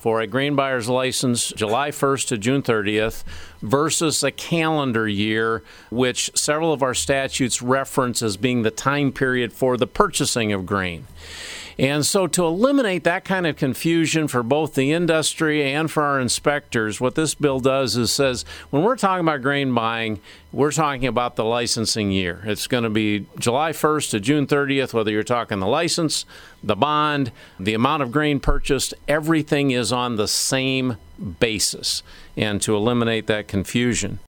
for a grain buyer's license July 1st to June 30th versus a calendar year, which several of our statutes reference as being the time period for the purchasing of grain. And so to eliminate that kind of confusion for both the industry and for our inspectors, what this bill does is says when we're talking about grain buying, we're talking about the licensing year. It's going to be July 1st to June 30th, whether you're talking the license, the bond, the amount of grain purchased, everything is on the same basis, and to eliminate that confusion.